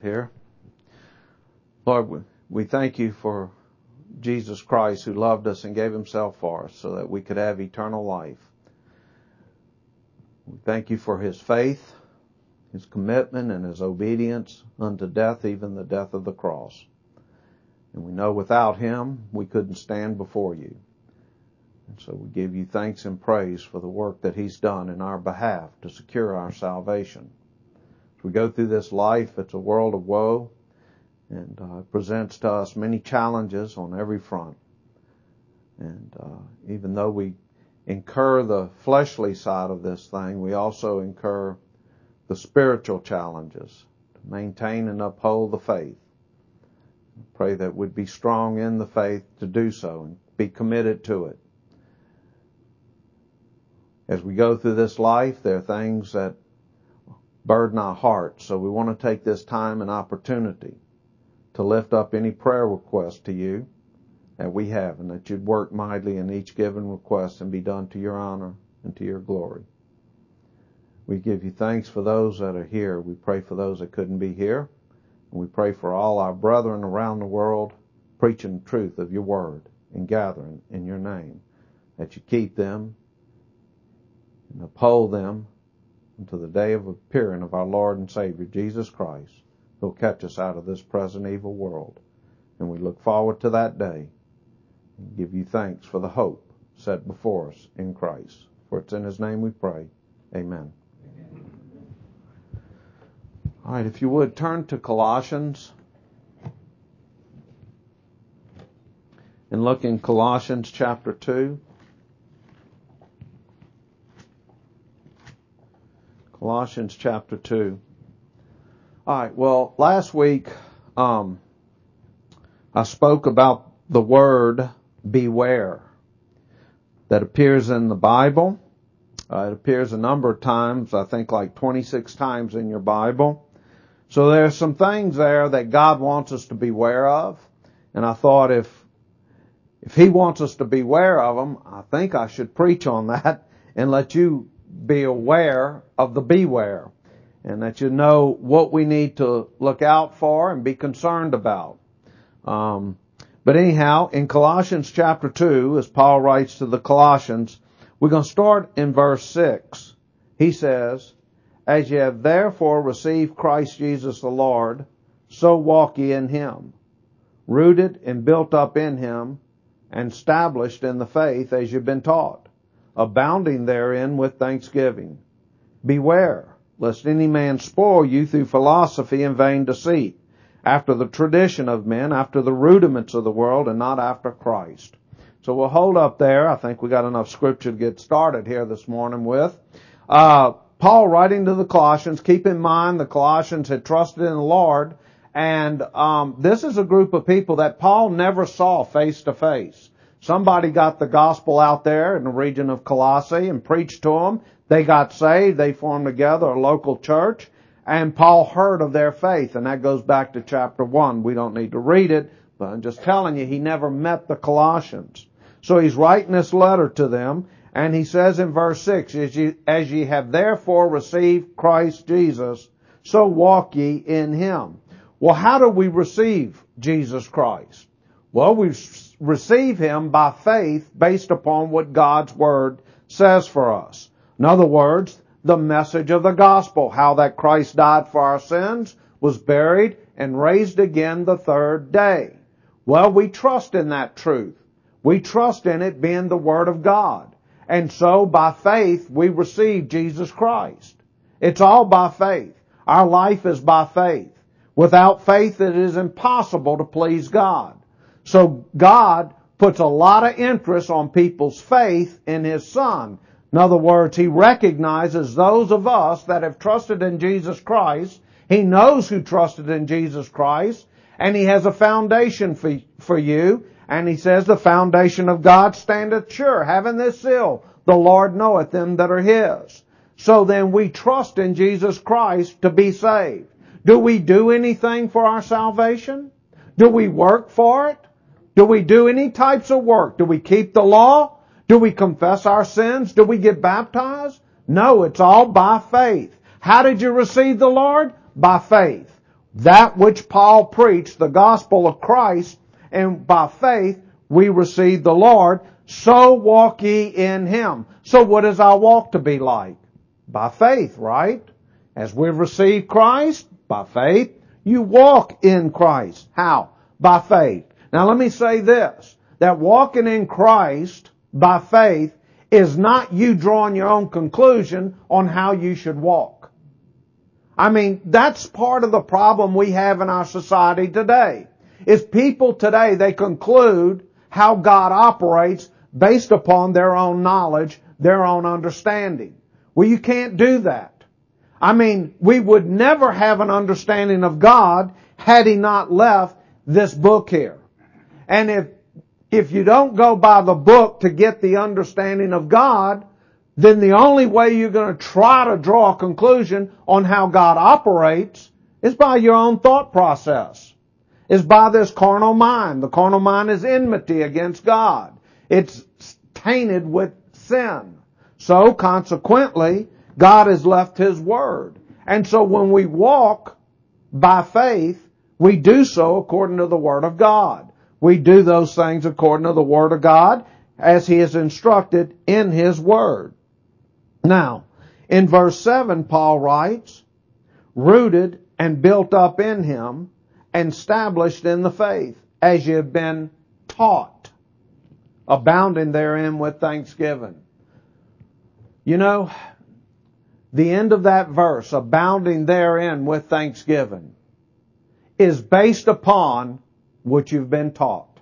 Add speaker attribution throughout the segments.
Speaker 1: Here. Lord, we thank you for Jesus Christ who loved us and gave himself for us so that we could have eternal life. We thank you for his faith, his commitment, and his obedience unto death, even the death of the cross. And we know without him we couldn't stand before you. And so we give you thanks and praise for the work that he's done in our behalf to secure our salvation. As we go through this life, it's a world of woe, and it presents to us many challenges on every front. And even though we incur the fleshly side of this thing, we also incur the spiritual challenges to maintain and uphold the faith. I pray that we'd be strong in the faith to do so and be committed to it. As we go through this life, there are things that burden our hearts, so we want to take this time and opportunity to lift up any prayer request to you that we have, and that you'd work mightily in each given request and be done to your honor and to your glory. We give you thanks for those that are here. We pray for those that couldn't be here, and we pray for all our brethren around the world preaching the truth of your word and gathering in your name, that you keep them and uphold them until the day of appearing of our Lord and Savior, Jesus Christ, who'll catch us out of this present evil world. And we look forward to that day and give you thanks for the hope set before us in Christ. For it's in his name we pray. Amen. All right, if you would, turn to Colossians and look in Colossians chapter 2. Colossians chapter 2. All right, well, last week I spoke about the word beware that appears in the Bible. It appears a number of times, I think like 26 times in your Bible. So there's some things there that God wants us to beware of. And I thought if he wants us to beware of them, I think I should preach on that and let you be aware of the beware, and that you know what we need to look out for and be concerned about. But anyhow, in Colossians chapter 2, as Paul writes to the Colossians, we're going to start in verse 6. He says, "As ye have therefore received Christ Jesus the Lord, so walk ye in him, rooted and built up in him, and established in the faith as you've been taught, abounding therein with thanksgiving. Beware, lest any man spoil you through philosophy and vain deceit, after the tradition of men, after the rudiments of the world, and not after Christ." So we'll hold up there. I think we got enough scripture to get started here this morning with. Paul writing to the Colossians, keep in mind the Colossians had trusted in the Lord, and this is a group of people that Paul never saw face to face. Somebody got the gospel out there in the region of Colossae and preached to them. They got saved. They formed together a local church. And Paul heard of their faith. And that goes back to chapter 1. We don't need to read it, but I'm just telling you, he never met the Colossians. So he's writing this letter to them. And he says in verse 6, "As ye have therefore received Christ Jesus, so walk ye in him." Well, how do we receive Jesus Christ? Well, we receive him by faith based upon what God's word says for us. In other words, the message of the gospel, how that Christ died for our sins, was buried, and raised again the third day. Well, we trust in that truth. We trust in it being the word of God. And so by faith, we receive Jesus Christ. It's all by faith. Our life is by faith. Without faith, it is impossible to please God. So God puts a lot of interest on people's faith in his Son. In other words, he recognizes those of us that have trusted in Jesus Christ. He knows who trusted in Jesus Christ, and he has a foundation for you. And he says, "The foundation of God standeth sure, having this seal, the Lord knoweth them that are his." So then we trust in Jesus Christ to be saved. Do we do anything for our salvation? Do we work for it? Do we do any types of work? Do we keep the law? Do we confess our sins? Do we get baptized? No, it's all by faith. How did you receive the Lord? By faith. that which Paul preached, the gospel of Christ, and by faith we receive the Lord, so walk ye in Him. So what is our walk to be like? By faith, right? As we've received Christ, by faith, you walk in Christ. How? By faith. Now let me say this, that walking in Christ by faith is not you drawing your own conclusion on how you should walk. I mean, that's part of the problem we have in our society today. Is people today, they conclude how God operates based upon their own knowledge, their own understanding. Well, you can't do that. I mean, we would never have an understanding of God had He not left this book here. And if you don't go by the book to get the understanding of God, then the only way you're going to try to draw a conclusion on how God operates is by your own thought process. Is by this carnal mind. The carnal mind is enmity against God. It's tainted with sin. So consequently, God has left His Word. And so when we walk by faith, we do so according to the Word of God. We do those things according to the Word of God as He is instructed in His Word. Now, in verse 7, Paul writes, rooted and built up in Him, and established in the faith, as ye have been taught, abounding therein with thanksgiving. You know, the end of that verse, abounding therein with thanksgiving, is based upon what you've been taught.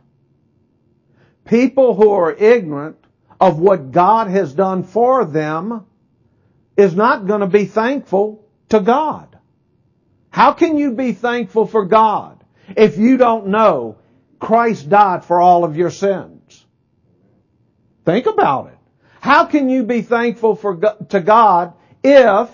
Speaker 1: People who are ignorant of what God has done for them is not going to be thankful to God. How can you be thankful for God if you don't know Christ died for all of your sins? Think about it. How can you be thankful to God if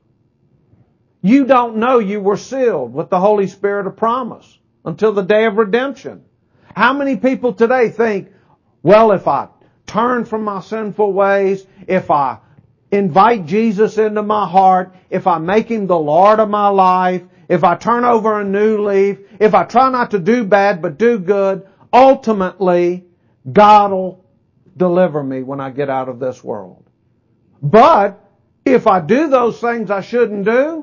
Speaker 1: you don't know you were sealed with the Holy Spirit of promise until the day of redemption? How many people today think, well, if I turn from my sinful ways, if I invite Jesus into my heart, if I make Him the Lord of my life, if I turn over a new leaf, if I try not to do bad but do good, ultimately God will deliver me when I get out of this world. But if I do those things I shouldn't do,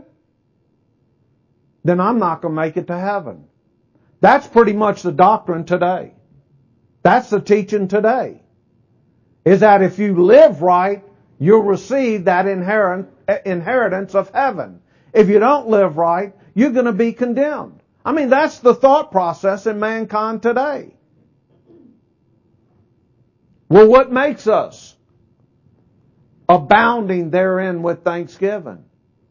Speaker 1: then I'm not going to make it to heaven. That's pretty much the doctrine today. That's the teaching today. Is that if you live right, you'll receive that inheritance of heaven. If you don't live right, you're going to be condemned. I mean, that's the thought process in mankind today. Well, what makes us abounding therein with thanksgiving?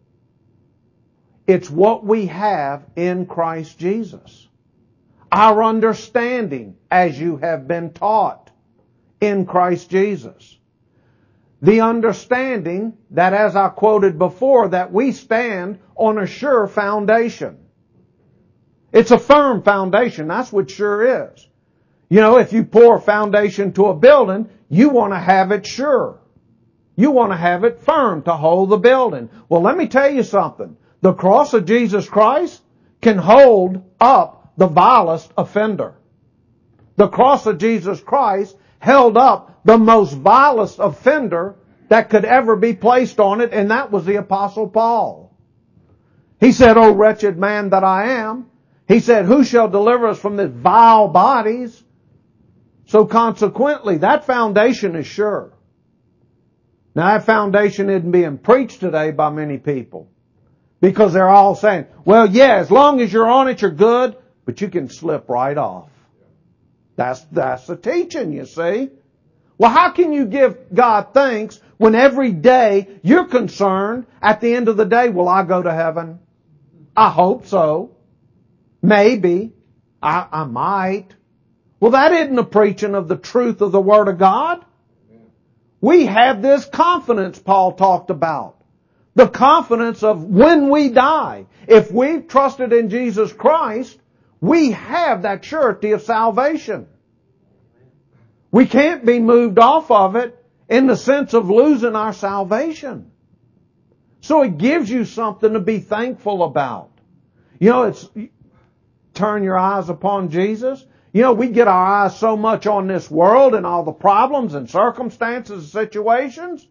Speaker 1: It's what we have in Christ Jesus. Our understanding as you have been taught in Christ Jesus. The understanding that, as I quoted before, that we stand on a sure foundation. It's a firm foundation. That's what sure is. You know, if you pour a foundation to a building, you want to have it sure. You want to have it firm to hold the building. Well, let me tell you something. The cross of Jesus Christ can hold up the vilest offender. The cross of Jesus Christ held up the most vilest offender that could ever be placed on it, and that was the Apostle Paul. He said, "O wretched man that I am," he said, "who shall deliver us from these vile bodies?" So consequently, that foundation is sure. Now that foundation isn't being preached today by many people, because they're all saying, well, yeah, as long as you're on it, you're good, but you can slip right off. That's the teaching, you see. Well, how can you give God thanks when every day you're concerned at the end of the day, will I go to heaven? I hope so. Maybe. I might. Well, that isn't the preaching of the truth of the Word of God. We have this confidence Paul talked about. The confidence of when we die. If we've trusted in Jesus Christ, we have that surety of salvation. We can't be moved off of it in the sense of losing our salvation. So it gives you something to be thankful about. You know, it's turn your eyes upon Jesus. You know, we get our eyes so much on this world and all the problems and circumstances and situations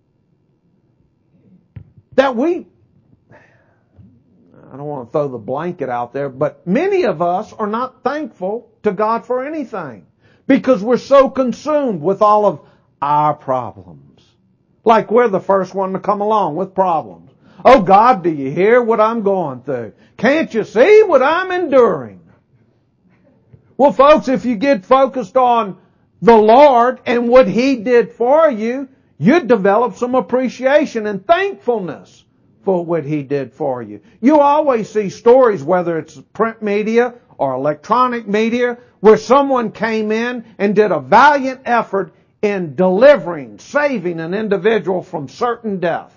Speaker 1: that I don't want to throw the blanket out there, but many of us are not thankful to God for anything because we're so consumed with all of our problems. Like we're the first one to come along with problems. Oh God, do you hear what I'm going through? Can't you see what I'm enduring? Well, folks, if you get focused on the Lord and what He did for you, you'd develop some appreciation and thankfulness for what He did for you. You always see stories, whether it's print media or electronic media, where someone came in and did a valiant effort in delivering, saving an individual from certain death.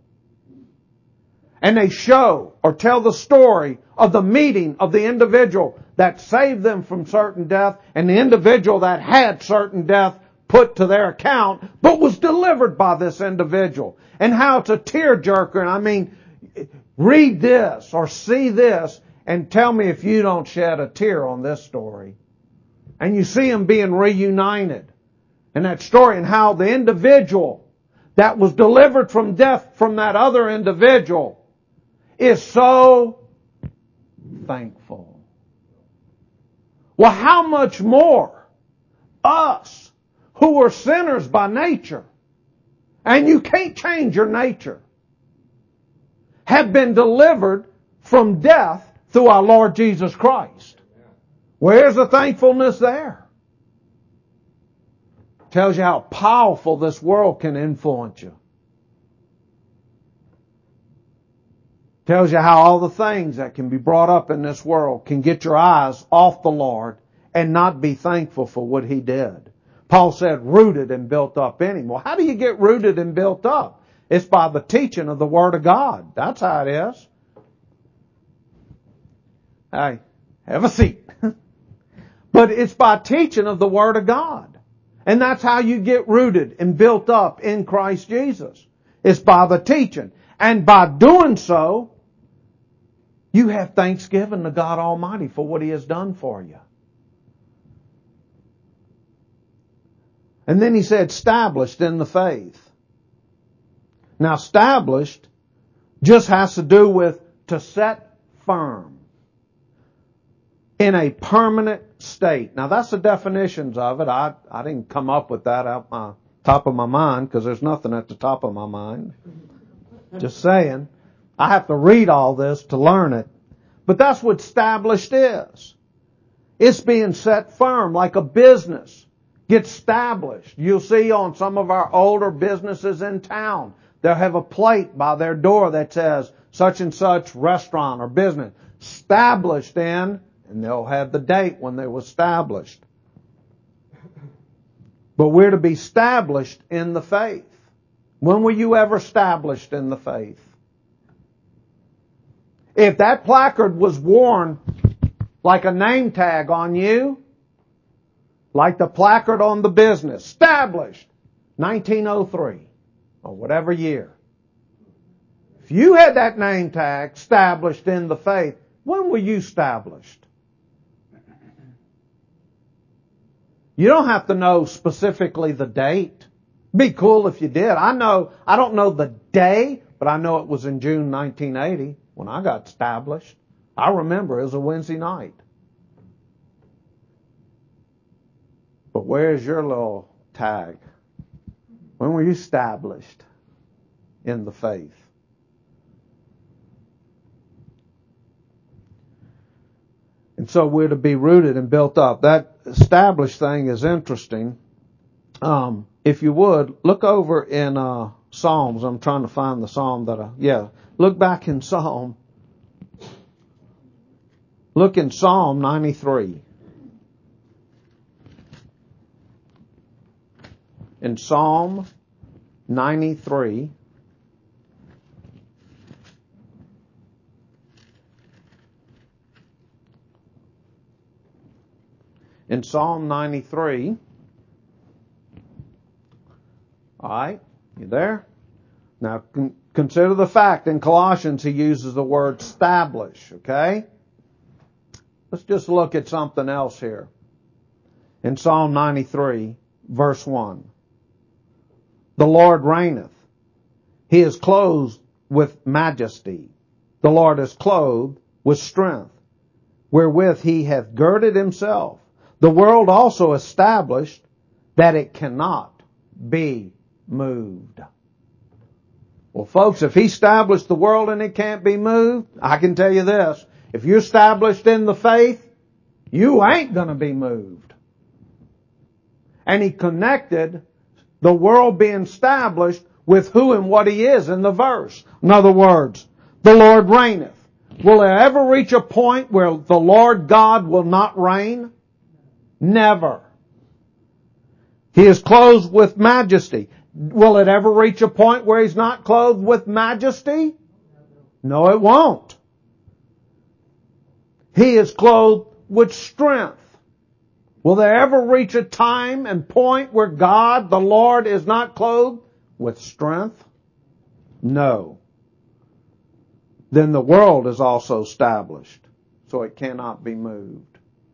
Speaker 1: And they show or tell the story of the meeting of the individual that saved them from certain death and the individual that had certain death put to their account but was delivered by this individual. And how it's a tearjerker. And I mean, read this or see this and tell me if you don't shed a tear on this story. And you see them being reunited. And that story and how the individual that was delivered from death from that other individual is so thankful. Well, how much more us who are sinners by nature, and you can't change your nature, have been delivered from death through our Lord Jesus Christ. Where's the thankfulness there? Tells you how powerful this world can influence you. Tells you how all the things that can be brought up in this world can get your eyes off the Lord and not be thankful for what He did. Paul said, rooted and built up in Him. Well, how do you get rooted and built up? It's by the teaching of the Word of God. That's how it is. Hey, have a seat. But it's by teaching of the Word of God. And that's how you get rooted and built up in Christ Jesus. It's by the teaching. And by doing so, you have thanksgiving to God Almighty for what He has done for you. And then he said, established in the faith. Now, established just has to do with to set firm in a permanent state. Now, that's the definitions of it. I didn't come up with that out my top of my mind because there's nothing at the top of my mind. Just saying. I have to read all this to learn it. But that's what established is. It's being set firm like a business. Get established. You'll see on some of our older businesses in town, they'll have a plate by their door that says such and such restaurant or business. Established in, and they'll have the date when they were established. But we're to be established in the faith. When were you ever established in the faith? If that placard was worn like a name tag on you, like the placard on the business, established 1903 or whatever year. If you had that name tag established in the faith, when were you established? You don't have to know specifically the date. Be cool if you did. I don't know the day, but I know it was in June 1980 when I got established. I remember it was a Wednesday night. But where's your little tag? When were you established in the faith? And so we're to be rooted and built up. That established thing is interesting. If you would, look over in Psalms. I'm trying to find the Psalm look back in Psalm. Look in Psalm 93. In Psalm 93. In Psalm 93. All right, you there? Now, consider the fact in Colossians he uses the word establish, okay? Let's just look at something else here. In Psalm 93, verse 1. The Lord reigneth. He is clothed with majesty. The Lord is clothed with strength, wherewith he hath girded himself. The world also established that it cannot be moved. Well, folks, if he established the world and it can't be moved, I can tell you this. If you're established in the faith, you ain't going to be moved. And he connected the world being established with who and what he is in the verse. In other words, the Lord reigneth. Will there ever reach a point where the Lord God will not reign? Never. He is clothed with majesty. Will it ever reach a point where he's not clothed with majesty? No, it won't. He is clothed with strength. Will there ever reach a time and point where God, the Lord, is not clothed with strength? No. Then the world is also established, so it cannot be moved.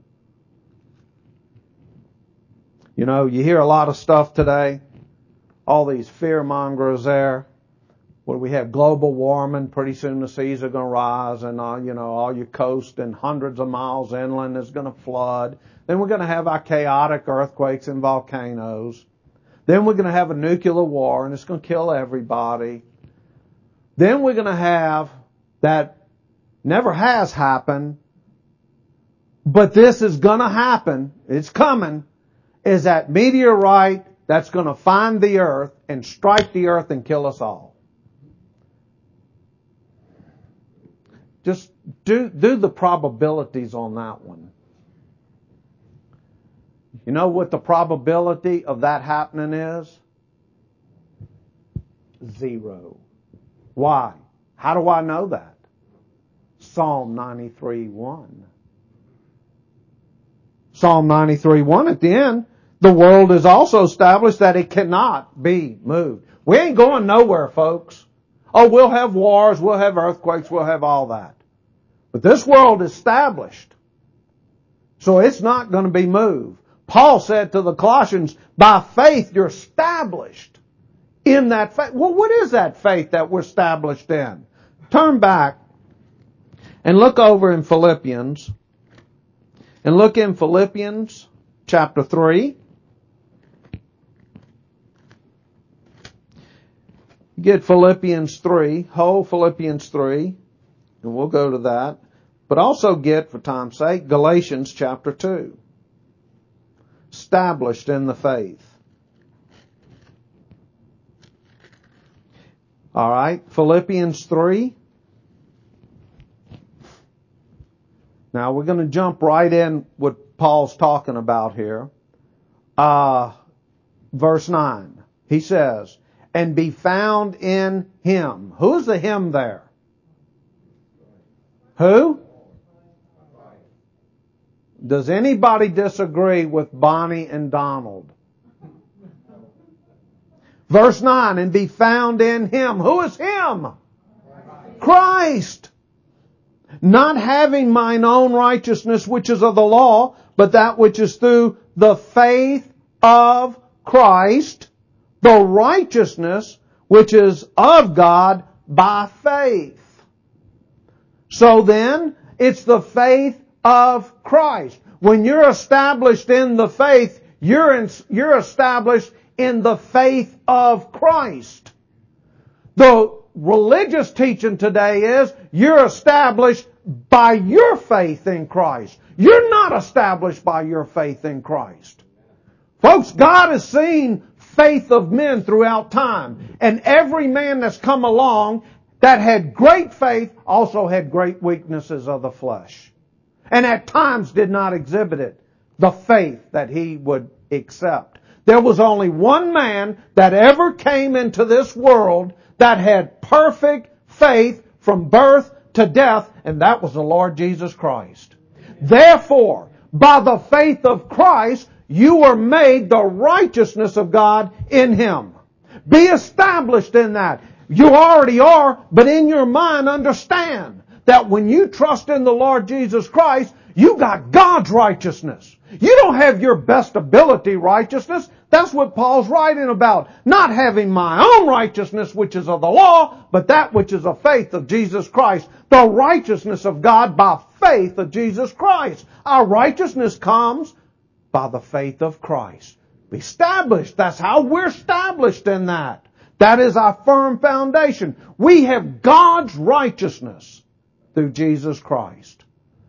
Speaker 1: You know, you hear a lot of stuff today. All these fear mongers there. When we have global warming, pretty soon the seas are going to rise and, all your coast and hundreds of miles inland is going to flood. Then we're going to have our chaotic earthquakes and volcanoes. Then we're going to have a nuclear war and it's going to kill everybody. Then we're going to have that never has happened, but this is going to happen. It's coming. Is that meteorite that's going to find the earth and strike the earth and kill us all. Just do the probabilities on that one. You know what the probability of that happening is? 0. Why? How do I know that? Psalm 93:1. Psalm 93:1 at the end. The world is also established that it cannot be moved. We ain't going nowhere, folks. Oh, we'll have wars, we'll have earthquakes, we'll have all that. But this world is established. So it's not going to be moved. Paul said to the Colossians, by faith you're established in that faith. Well, what is that faith that we're established in? Turn back and look over in Philippians. And look in Philippians chapter 3. Get Philippians 3, whole Philippians 3, and we'll go to that. But also get, for time's sake, Galatians chapter 2. Established in the faith. All right, Philippians 3. Now we're going to jump right in what Paul's talking about here. Verse 9. He says, and be found in Him. Who's the Him there? Who? Does anybody disagree with Bonnie and Donald? Verse 9, and be found in Him. Who is Him? Christ. Not having mine own righteousness which is of the law, but that which is through the faith of Christ, the righteousness which is of God by faith. So then, it's the faith of Christ. When you're established in the faith, you're established in the faith of Christ. The religious teaching today is you're established by your faith in Christ. You're not established by your faith in Christ. Folks, God has seen faith of men throughout time. And every man that's come along that had great faith also had great weaknesses of the flesh. And at times did not exhibit it, the faith that he would accept. There was only one man that ever came into this world that had perfect faith from birth to death, and that was the Lord Jesus Christ. Therefore, by the faith of Christ, you were made the righteousness of God in Him. Be established in that. You already are, but in your mind understand that when you trust in the Lord Jesus Christ, you got God's righteousness. You don't have your best ability righteousness. That's what Paul's writing about. Not having my own righteousness, which is of the law, but that which is of faith of Jesus Christ. The righteousness of God by faith of Jesus Christ. Our righteousness comes by the faith of Christ. Be established. That's how we're established in that. That is our firm foundation. We have God's righteousness through Jesus Christ.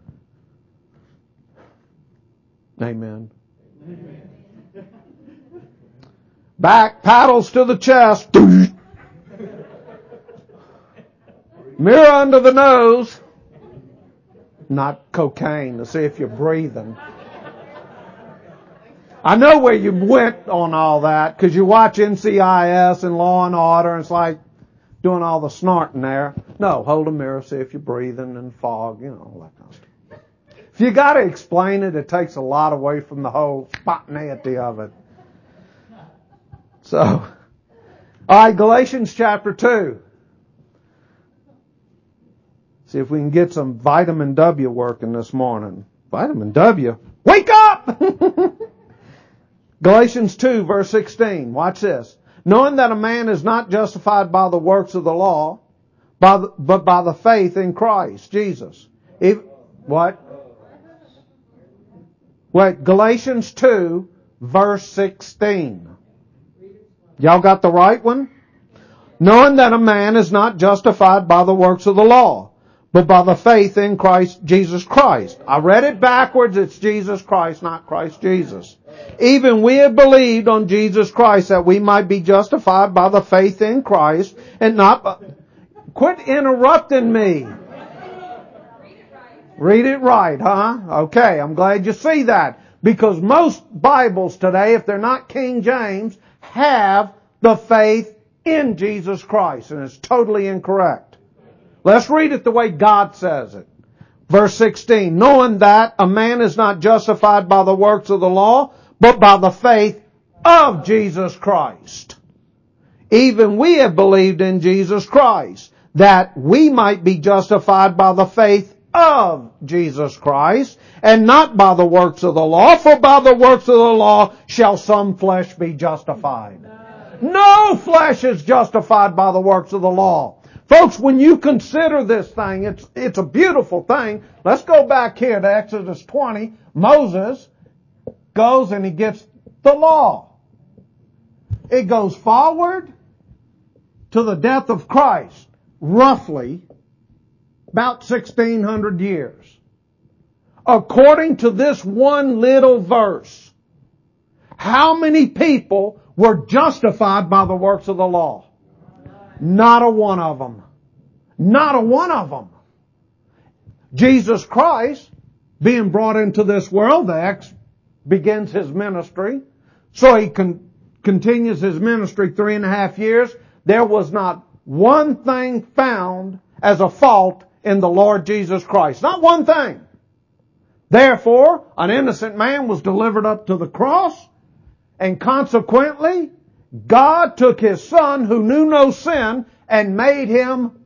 Speaker 1: Amen. Amen. Back, paddles to the chest. Mirror under the nose. Not cocaine to see if you're breathing. I know where you went on all that because you watch NCIS and Law and Order and it's like doing all the snorting there. No, hold a mirror, see if you're breathing and fog, all that kind of stuff. If you got to explain it, it takes a lot away from the whole spontaneity of it. So, all right, Galatians chapter 2. See if we can get some vitamin W working this morning. Vitamin W? Wake up! Galatians 2 verse 16. Watch this. Knowing that a man is not justified by the works of the law, but by the faith in Christ Jesus. What? Wait, Galatians 2 verse 16. Y'all got the right one? Knowing that a man is not justified by the works of the law, but by the faith in Christ, Jesus Christ. I read it backwards. It's Jesus Christ, not Christ Jesus. Even we have believed on Jesus Christ that we might be justified by the faith in Christ and not... Quit interrupting me. Read it right, huh? Okay, I'm glad you see that. Because most Bibles today, if they're not King James, have the faith in Jesus Christ. And it's totally incorrect. Let's read it the way God says it. Verse 16, knowing that a man is not justified by the works of the law, but by the faith of Jesus Christ. Even we have believed in Jesus Christ, that we might be justified by the faith of Jesus Christ, and not by the works of the law, for by the works of the law shall some flesh be justified. No flesh is justified by the works of the law. Folks, when you consider this thing, it's a beautiful thing. Let's go back here to Exodus 20. Moses goes and he gets the law. It goes forward to the death of Christ, roughly about 1,600 years. According to this one little verse, how many people were justified by the works of the law? Not a one of them. Not a one of them. Jesus Christ, being brought into this world, begins His ministry. So He continues His ministry 3.5 years. There was not one thing found as a fault in the Lord Jesus Christ. Not one thing. Therefore, an innocent man was delivered up to the cross, and consequently, God took His Son who knew no sin and made Him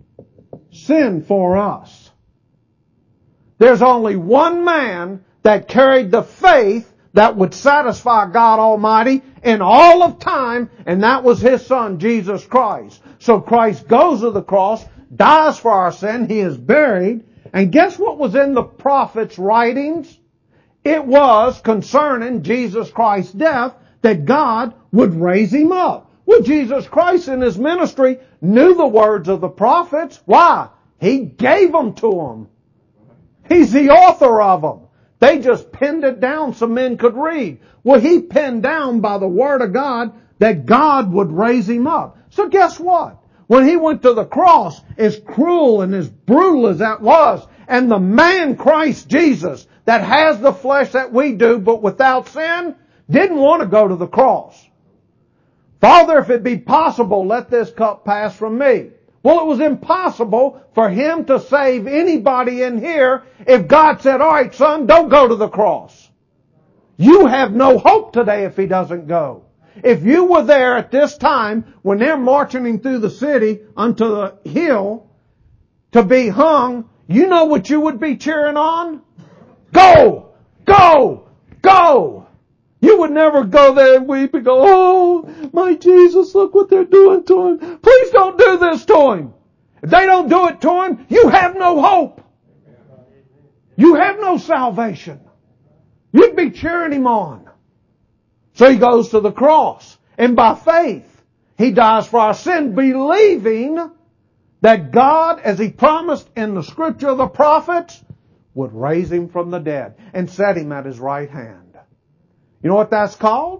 Speaker 1: sin for us. There's only one man that carried the faith that would satisfy God Almighty in all of time, and that was His Son, Jesus Christ. So Christ goes to the cross, dies for our sin, He is buried, and guess what was in the prophets' writings? It was concerning Jesus Christ's death that God would raise Him up. Well, Jesus Christ in His ministry knew the words of the prophets. Why? He gave them to them. He's the author of them. They just pinned it down so men could read. Well, He pinned down by the Word of God that God would raise Him up. So guess what? When He went to the cross, as cruel and as brutal as that was, and the man Christ Jesus that has the flesh that we do but without sin, didn't want to go to the cross. Father, if it be possible, let this cup pass from me. Well, it was impossible for Him to save anybody in here if God said, all right, son, don't go to the cross. You have no hope today if He doesn't go. If you were there at this time when they're marching him through the city unto the hill to be hung, you know what you would be cheering on? Go! Go! Go! You would never go there and weep and go, oh, my Jesus, look what they're doing to him. Please don't do this to him. If they don't do it to him, you have no hope. You have no salvation. You'd be cheering him on. So he goes to the cross. And by faith, he dies for our sin, believing that God, as he promised in the scripture of the prophets, would raise him from the dead and set him at his right hand. You know what that's called?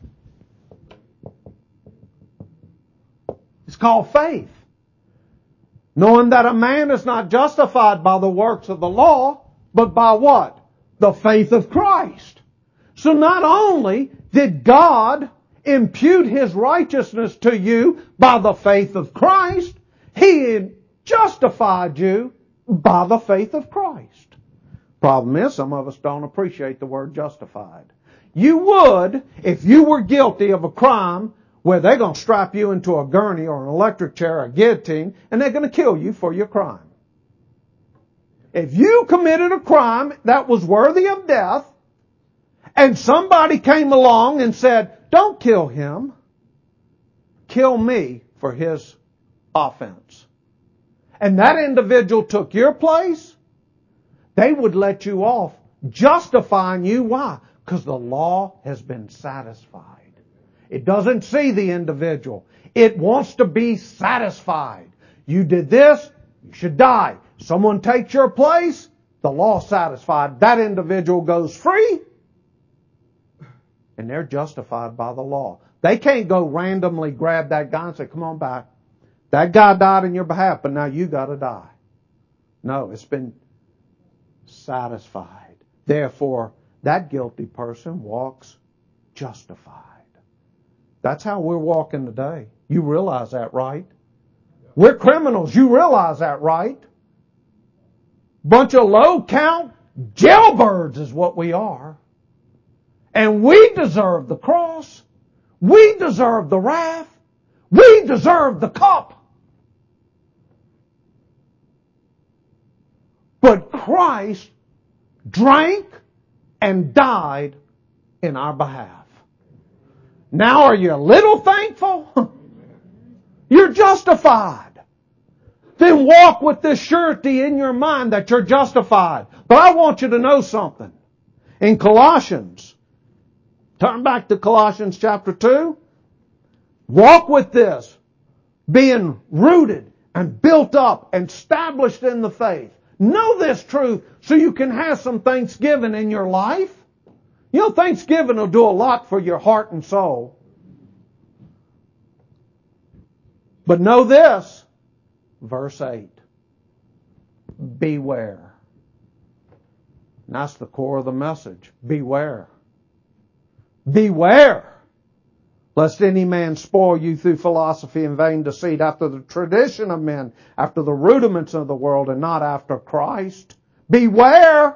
Speaker 1: It's called faith. Knowing that a man is not justified by the works of the law, but by what? The faith of Christ. So not only did God impute His righteousness to you by the faith of Christ, He justified you by the faith of Christ. Problem is, some of us don't appreciate the word justified. You would if you were guilty of a crime where they're going to strap you into a gurney or an electric chair or a guillotine and they're going to kill you for your crime. If you committed a crime that was worthy of death and somebody came along and said, don't kill him, kill me for his offense, and that individual took your place, they would let you off, justifying you. Why? Because the law has been satisfied. It doesn't see the individual. It wants to be satisfied. You did this, you should die. Someone takes your place, the law satisfied. That individual goes free, and they're justified by the law. They can't go randomly grab that guy and say, come on back. That guy died in your behalf, but now you got to die. No, it's been satisfied. Therefore, that guilty person walks justified. That's how we're walking today. You realize that, right? We're criminals. You realize that, right? Bunch of low-count jailbirds is what we are. And we deserve the cross. We deserve the wrath. We deserve the cup. But Christ drank and died in our behalf. Now are you a little thankful? You're justified. Then walk with this surety in your mind that you're justified. But I want you to know something. In Colossians, turn back to Colossians chapter 2. Walk with this, being rooted and built up and established in the faith. Know this truth so you can have some thanksgiving in your life. You know, thanksgiving will do a lot for your heart and soul. But know this, verse 8, beware. And that's the core of the message. Beware. Beware, lest any man spoil you through philosophy and vain deceit, after the tradition of men, after the rudiments of the world, and not after Christ. Beware.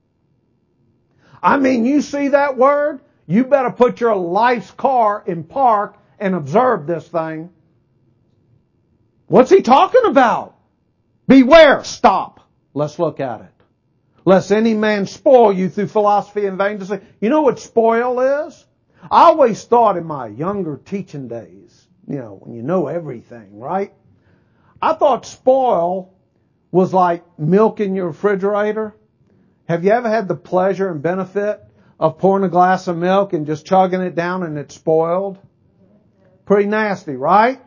Speaker 1: I mean, you see that word? You better put your life's car in park and observe this thing. What's he talking about? Beware. Stop. Let's look at it. Lest any man spoil you through philosophy and vain deceit. You know what spoil is? I always thought in my younger teaching days, when you know everything, right? I thought spoil was like milk in your refrigerator. Have you ever had the pleasure and benefit of pouring a glass of milk and just chugging it down and it's spoiled? Pretty nasty, right?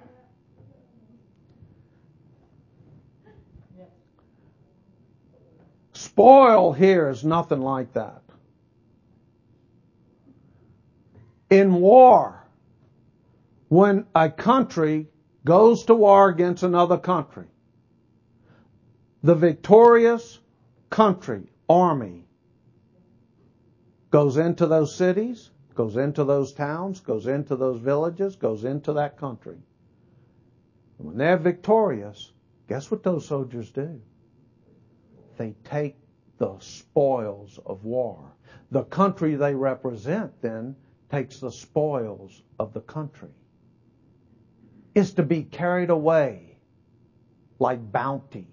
Speaker 1: Spoil here is nothing like that. In war, when a country goes to war against another country, the victorious country, army, goes into those cities, goes into those towns, goes into those villages, goes into that country. When they're victorious, guess what those soldiers do? They take the spoils of war. The country they represent then takes the spoils of the country. It's to be carried away like bounty.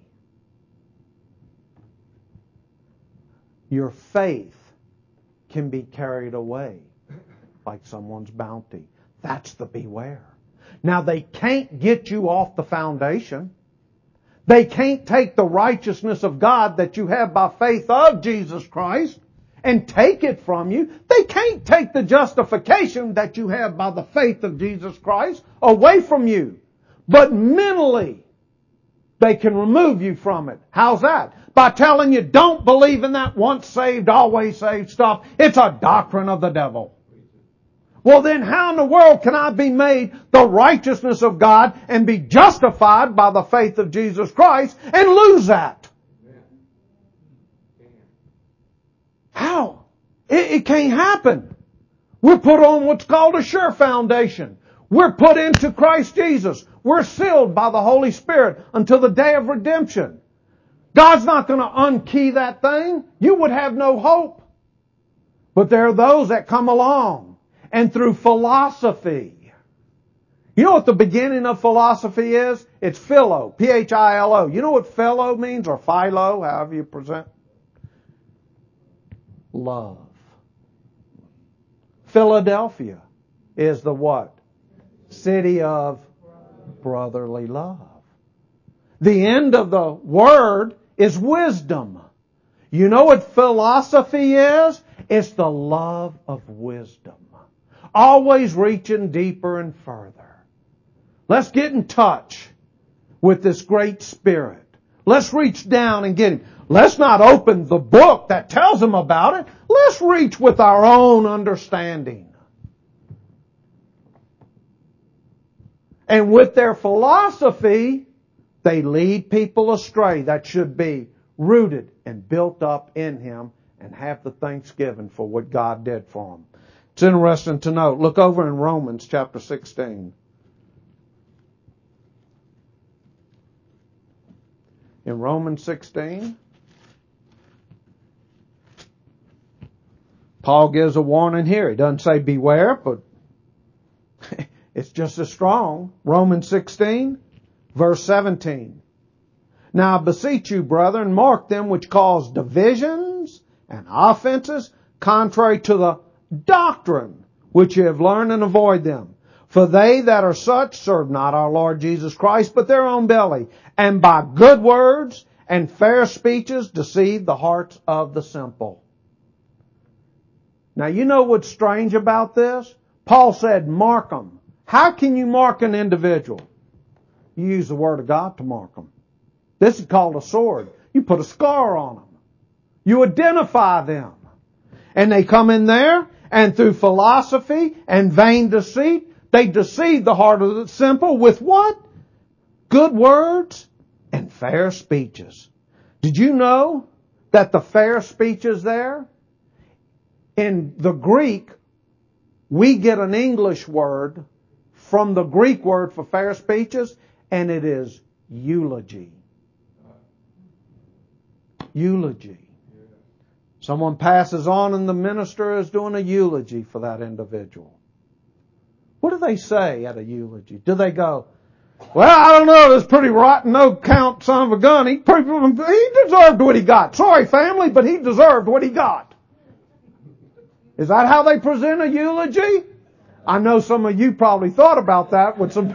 Speaker 1: Your faith can be carried away like someone's bounty. That's the beware. Now they can't get you off the foundation. They can't take the righteousness of God that you have by faith of Jesus Christ and take it from you. They can't take the justification that you have by the faith of Jesus Christ away from you. But mentally, they can remove you from it. How's that? By telling you, don't believe in that once saved, always saved stuff. It's a doctrine of the devil. Well then, how in the world can I be made the righteousness of God and be justified by the faith of Jesus Christ and lose that? How? It can't happen. We're put on what's called a sure foundation. We're put into Christ Jesus. We're sealed by the Holy Spirit until the day of redemption. God's not going to unkey that thing. You would have no hope. But there are those that come along and through philosophy. You know what the beginning of philosophy is? It's philo, P-H-I-L-O. You know what philo means, or philo, however you present? Love. Philadelphia is the what? City of brotherly love. The end of the word is wisdom. You know what philosophy is? It's the love of wisdom. Always reaching deeper and further. Let's get in touch with this great Spirit. Let's reach down and get Him. Let's not open the book that tells Him about it. Let's reach with our own understanding. And with their philosophy, they lead people astray that should be rooted and built up in Him and have the thanksgiving for what God did for them. It's interesting to note. Look over in Romans chapter 16. In Romans 16, Paul gives a warning here. He doesn't say beware, but it's just as strong. Romans 16, verse 17. Now I beseech you, brethren, mark them which cause divisions and offenses contrary to the doctrine which you have learned, and avoid them. For they that are such serve not our Lord Jesus Christ, but their own belly, and by good words and fair speeches deceive the hearts of the simple. Now you know what's strange about this? Paul said, mark them. How can you mark an individual? You use the Word of God to mark them. This is called a sword. You put a scar on them. You identify them. And they come in there, and through philosophy and vain deceit, they deceive the heart of the simple with what? Good words and fair speeches. Did you know that the fair speeches there, in the Greek, we get an English word from the Greek word for fair speeches, and it is eulogy. Eulogy. Someone passes on and the minister is doing a eulogy for that individual. What do they say at a eulogy? Do they go, well, I don't know, this pretty rotten, no count son of a gun. He deserved what he got. Sorry, family, but he deserved what he got. Is that how they present a eulogy? I know some of you probably thought about that with some...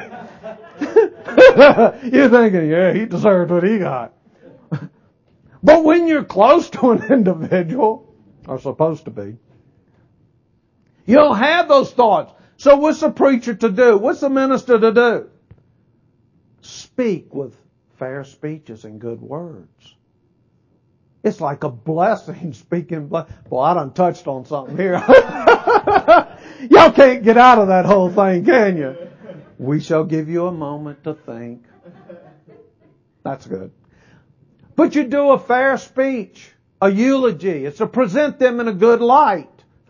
Speaker 1: You're thinking, yeah, he deserved what he got. But when you're close to an individual, or supposed to be, you'll have those thoughts. So what's the preacher to do? What's the minister to do? Speak with fair speeches and good words. It's like a blessing speaking. Well, I done touched on something here. Y'all can't get out of that whole thing, can you? We shall give you a moment to think. That's good. But you do a fair speech, a eulogy. It's to present them in a good light.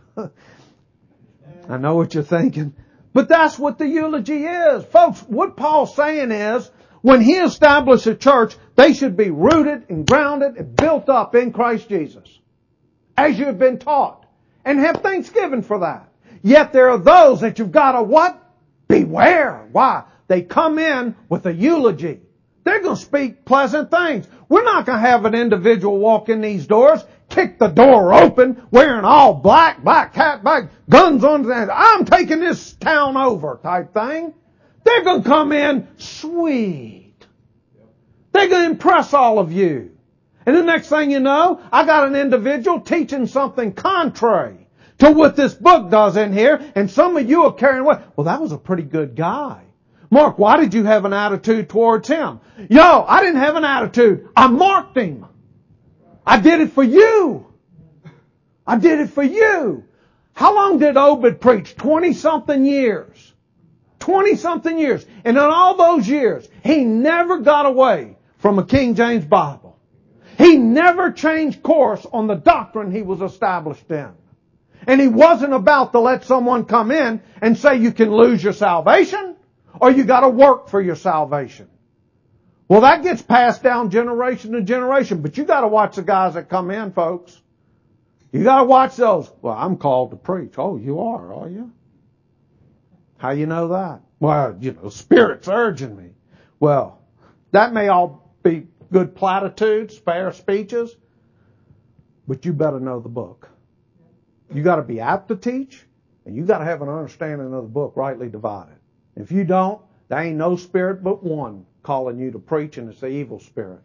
Speaker 1: I know what you're thinking. But that's what the eulogy is. Folks, what Paul's saying is, when he established a church, they should be rooted and grounded and built up in Christ Jesus, as you have been taught. And have thanksgiving for that. Yet there are those that you've got to what? Beware. Why? They come in with a eulogy. They're going to speak pleasant things. We're not going to have an individual walk in these doors, kick the door open, wearing all black hat, black guns on the hand. I'm taking this town over type thing. They're going to come in sweet. They're going to impress all of you. And the next thing you know, I got an individual teaching something contrary to what this book does in here, and some of you are carrying away. Well, that was a pretty good guy. Mark, why did you have an attitude towards him? Yo, I didn't have an attitude. I marked him. I did it for you. I did it for you. How long did Obed preach? 20-something years. 20-something years. And in all those years, he never got away from a King James Bible. He never changed course on the doctrine he was established in. And he wasn't about to let someone come in and say you can lose your salvation or you got to work for your salvation. Well, that gets passed down generation to generation, but you got to watch the guys that come in, folks. You got to watch those. Well, I'm called to preach. Oh, you are you? How you know that? Well, Spirit's urging me. Well, that may all be good platitudes, fair speeches, but you better know the book. You got to be apt to teach, and you got to have an understanding of the book, rightly divided. If you don't, there ain't no spirit but one calling you to preach, and it's the evil spirit.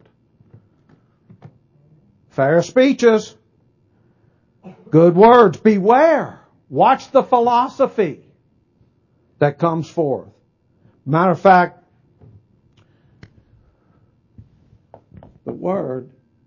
Speaker 1: Fair speeches, good words. Beware. Watch the philosophy that comes forth. Matter of fact, the word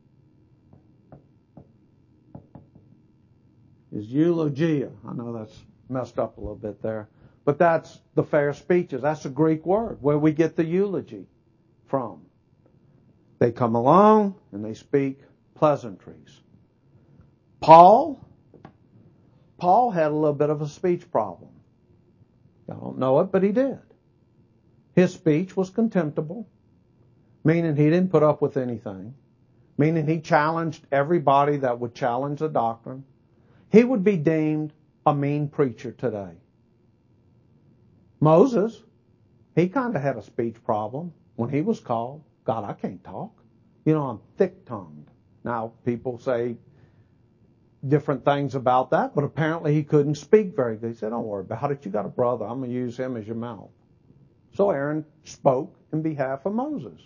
Speaker 1: is eulogia. I know that's messed up a little bit there. But that's the fair speeches. That's a Greek word where we get the eulogy from. They come along and they speak pleasantries. Paul had a little bit of a speech problem. I don't know it, but he did. His speech was contemptible, meaning he didn't put up with anything, meaning he challenged everybody that would challenge the doctrine. He would be deemed a mean preacher today. Moses, he kind of had a speech problem when he was called. God, I can't talk. I'm thick-tongued. Now, people say different things about that, but apparently he couldn't speak very good. He said, don't worry about it. You got a brother. I'm going to use him as your mouth. So Aaron spoke in behalf of Moses.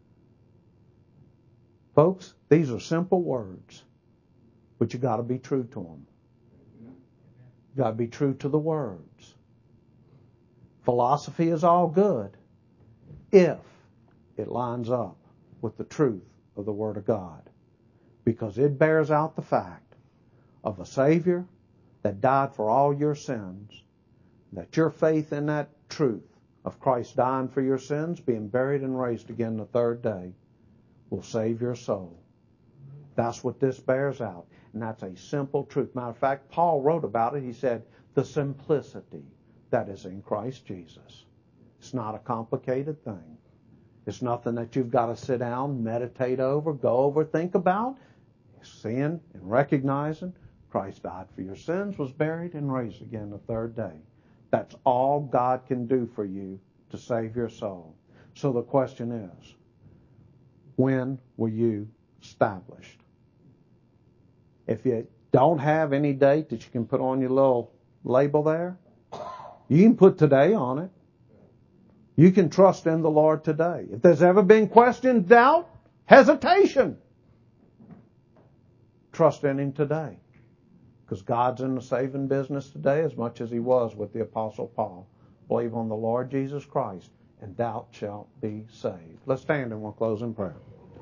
Speaker 1: Folks, these are simple words, but you got to be true to them. You got to be true to the words. Philosophy is all good if it lines up with the truth of the Word of God, because it bears out the fact of a Savior that died for all your sins, that your faith in that truth of Christ dying for your sins, being buried and raised again the third day, will save your soul. That's what this bears out. And that's a simple truth. Matter of fact, Paul wrote about it. He said, the simplicity that is in Christ Jesus. It's not a complicated thing. It's nothing that you've got to sit down, meditate over, go over, think about. Seeing and recognizing Christ died for your sins, was buried, and raised again the third day. That's all God can do for you to save your soul. So the question is, when were you established? If you don't have any date that you can put on your little label there, you can put today on it. You can trust in the Lord today. If there's ever been question, doubt, hesitation, trust in Him today. Because God's in the saving business today as much as He was with the Apostle Paul. Believe on the Lord Jesus Christ, and thou shalt be saved. Let's stand and we'll close in prayer.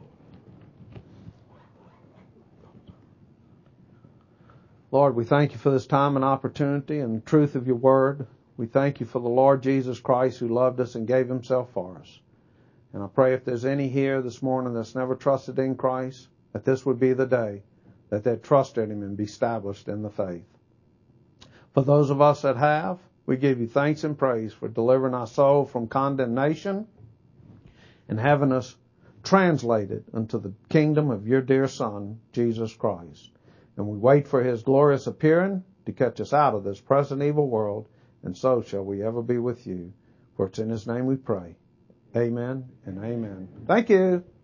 Speaker 1: Lord, we thank you for this time and opportunity and the truth of your word. We thank you for the Lord Jesus Christ who loved us and gave himself for us. And I pray if there's any here this morning that's never trusted in Christ, that this would be the day that they'd trust in him and be established in the faith. For those of us that have, we give you thanks and praise for delivering our soul from condemnation and having us translated into the kingdom of your dear Son, Jesus Christ. And we wait for his glorious appearing to to catch us out of this present evil world, and so shall we ever be with you. For it's in His name we pray. Amen and amen. Thank you.